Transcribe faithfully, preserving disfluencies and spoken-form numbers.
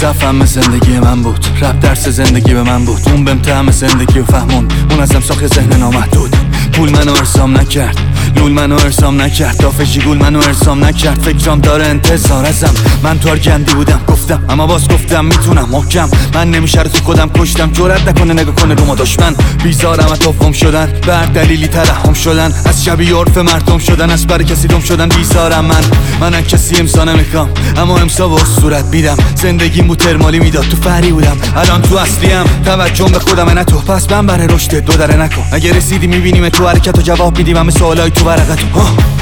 صفم زندگی من بود، رپ درس زندگی به من بود. اون بهم طعم زندگی و فهموند، اون ازم ساخت ذهن نامحدود. پول منو ارسام نکرد، لول منو ارسام نکرد، دافشی گول منو ارسام نکرد. فکرام داره انتظار ازم، من تو گندی بودم گفتم، اما باز گفتم میتونم محکم. من نمیشه رو تو خودم کشتم، جرأت نکنه نگاه کنه رو ما دشمن. بیزارم از توفم شدن، بر دلیلی ترحم شدن، از شبیه عرف مردم شدن، از بر کسی دم شدن. بیزارم من، من از کسی امسا نمیخوام، اما امسا با صورت میدم. زندگیم بود ترمالی میداد، تو فری بودم، الان تو اصلیم. توجه به خودم نه تو، پس من برای رشد دو دره نکن. اگه رسیدی میبینیم تو حرکت و جواب میدیم همه سوالای تو ورقتو.